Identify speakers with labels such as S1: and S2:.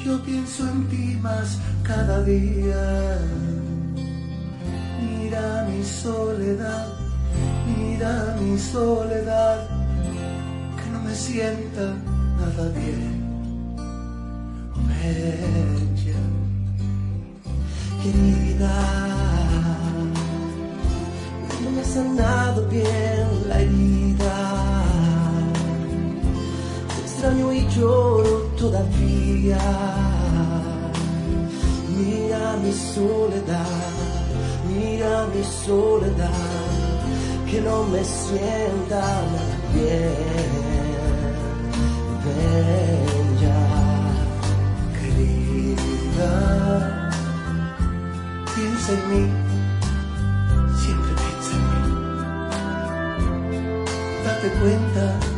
S1: Yo pienso en ti más cada día. Mira mi soledad, mira mi soledad, que no me sienta nada bien. Oh, ven ya,
S2: querida, no me ha sanado bien la herida. Te extraño y lloro todavía. Mira mi soledad, mira mi soledad, que no me sienta nada bien. Ven ya,
S1: querida, piensa en mí, siempre piensa en mí. Date cuenta